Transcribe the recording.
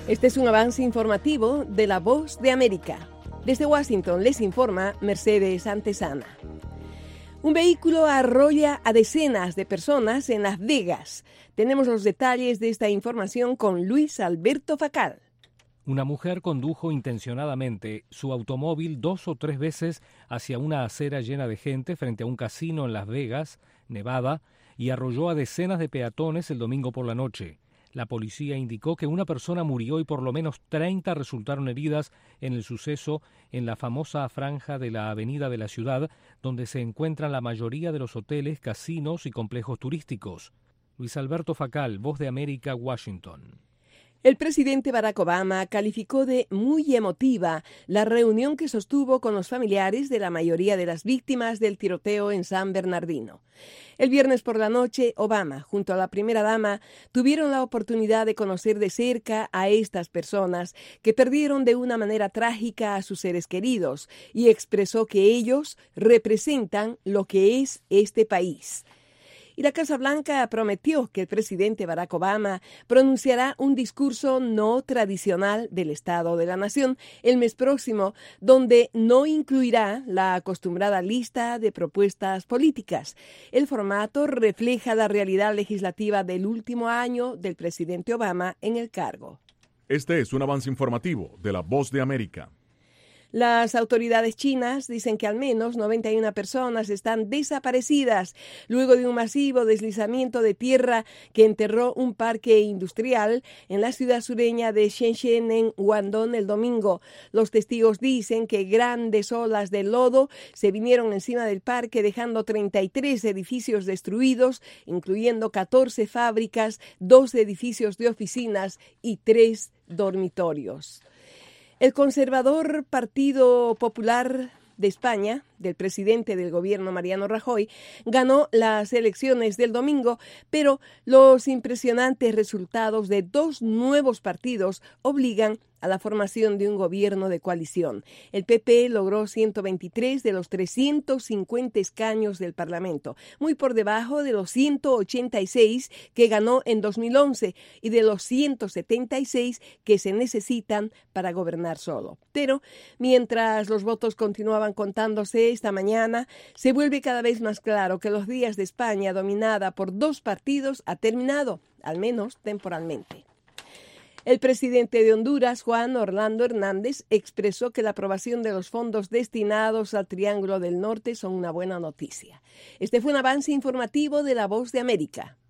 Este es un avance informativo de La Voz de América. Desde Washington les informa Mercedes Antesana. Un vehículo arrolla a decenas de personas en Las Vegas. Tenemos los detalles de esta información con Luis Alberto Facal. Una mujer condujo intencionadamente su automóvil 2 o 3 veces hacia una acera llena de gente frente a un casino en Las Vegas, Nevada, y arrolló a decenas de peatones el domingo por la noche. La policía indicó que una persona murió y por lo menos 30 resultaron heridas en el suceso en la famosa franja de la avenida de la ciudad, donde se encuentran la mayoría de los hoteles, casinos y complejos turísticos. Luis Alberto Facal, Voz de América, Washington. El presidente Barack Obama calificó de muy emotiva la reunión que sostuvo con los familiares de la mayoría de las víctimas del tiroteo en San Bernardino. El viernes por la noche, Obama, junto a la primera dama, tuvieron la oportunidad de conocer de cerca a estas personas que perdieron de una manera trágica a sus seres queridos y expresó que ellos representan lo que es este país. Y la Casa Blanca prometió que el presidente Barack Obama pronunciará un discurso no tradicional del Estado de la Nación el mes próximo, donde no incluirá la acostumbrada lista de propuestas políticas. El formato refleja la realidad legislativa del último año del presidente Obama en el cargo. Este es un avance informativo de La Voz de América. Las autoridades chinas dicen que al menos 91 personas están desaparecidas luego de un masivo deslizamiento de tierra que enterró un parque industrial en la ciudad sureña de Shenzhen, en Guangdong, el domingo. Los testigos dicen que grandes olas de lodo se vinieron encima del parque, dejando 33 edificios destruidos, incluyendo 14 fábricas, 2 edificios de oficinas y 3 dormitorios. El conservador Partido Popular de España, del presidente del gobierno Mariano Rajoy, ganó las elecciones del domingo, pero los impresionantes resultados de 2 nuevos partidos obligan a la formación de un gobierno de coalición. El PP logró 123 de los 350 escaños del Parlamento, muy por debajo de los 186 que ganó en 2011 y de los 176 que se necesitan para gobernar solo. Pero mientras los votos continuaban contándose esta mañana, se vuelve cada vez más claro que los días de España dominada por 2 partidos ha terminado, al menos temporalmente. El presidente de Honduras, Juan Orlando Hernández, expresó que la aprobación de los fondos destinados al Triángulo del Norte son una buena noticia. Este fue un avance informativo de La Voz de América.